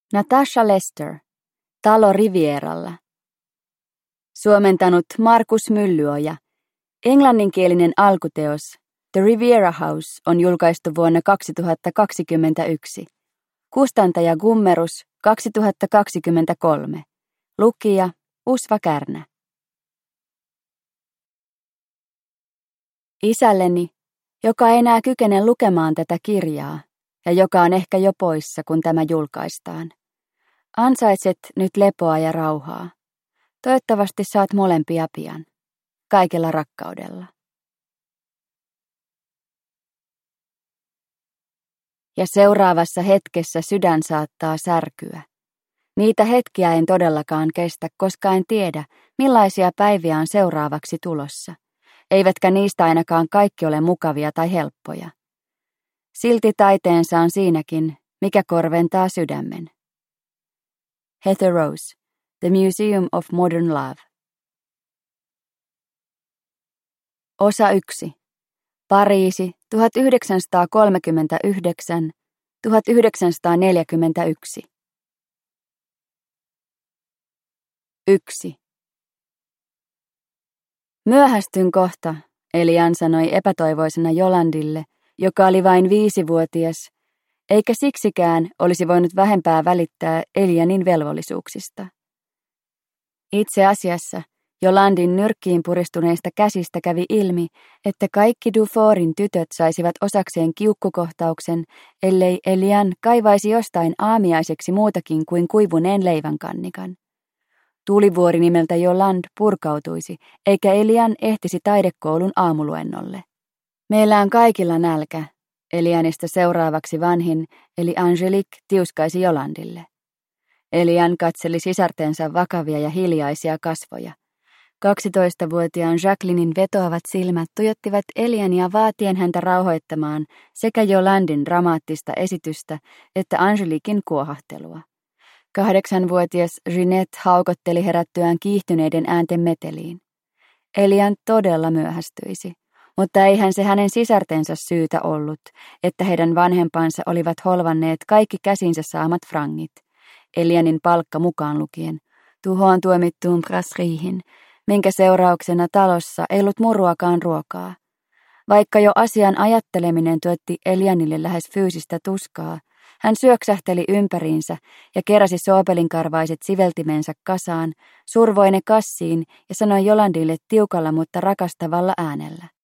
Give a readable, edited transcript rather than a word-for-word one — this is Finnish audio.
Natasha Lester, Talo Rivieralla. Suomentanut Markus Myllyoja. Englanninkielinen alkuteos The Riviera House on julkaistu vuonna 2021. Kustantaja Gummerus 2023. Lukija Usva Kärnä. Isälleni, joka ei enää kykene lukemaan tätä kirjaa ja joka on ehkä jo poissa, kun tämä julkaistaan. Ansaitset nyt lepoa ja rauhaa. Toivottavasti saat molempia pian. Kaikella rakkaudella. Ja seuraavassa hetkessä sydän saattaa särkyä. Niitä hetkiä en todellakaan kestä, koska en tiedä, millaisia päiviä on seuraavaksi tulossa. Eivätkä niistä ainakaan kaikki ole mukavia tai helppoja. Silti taiteensa on siinäkin, mikä korventaa sydämen. Heather Rose, The Museum of Modern Love. Osa 1. Pariisi, 1939-1941. 1. Myöhästyn kohta, Elian sanoi epätoivoisena Jolandille, joka oli vain 5-vuotias, eikä siksikään olisi voinut vähempää välittää Elianin velvollisuuksista. Itse asiassa Jolandin nyrkkiin puristuneista käsistä kävi ilmi, että kaikki Duforin tytöt saisivat osakseen kiukkukohtauksen, ellei Elian kaivaisi jostain aamiaiseksi muutakin kuin kuivuneen leivänkannikan. Tuulivuori nimeltä Joland purkautuisi, eikä Elian ehtisi taidekoulun aamuluennolle. Meillä on kaikilla nälkä, Elianista seuraavaksi vanhin, eli Angelique tiuskaisi Jolandille. Elian katseli sisartensa vakavia ja hiljaisia kasvoja. 12-vuotiaan Jacquelinin vetoavat silmät tujottivat Eliania vaatien häntä rauhoittamaan sekä Jolandin dramaattista esitystä että Angeliquin kuohahtelua. 8-vuotias Jeanette haukotteli herättyään kiihtyneiden äänten meteliin. Elian todella myöhästyisi, mutta eihän se hänen sisartensa syytä ollut, että heidän vanhempansa olivat holvanneet kaikki käsinsä saamat frangit, Elianin palkka mukaan lukien, tuhoon tuomittuun brasseriehin, minkä seurauksena talossa ei ollut muruakaan ruokaa. Vaikka jo asian ajatteleminen tuotti Elianille lähes fyysistä tuskaa, hän syöksähteli ympäriinsä ja keräsi soopelinkarvaiset siveltimensä kasaan, survoi ne kassiin ja sanoi Jolandille tiukalla mutta rakastavalla äänellä.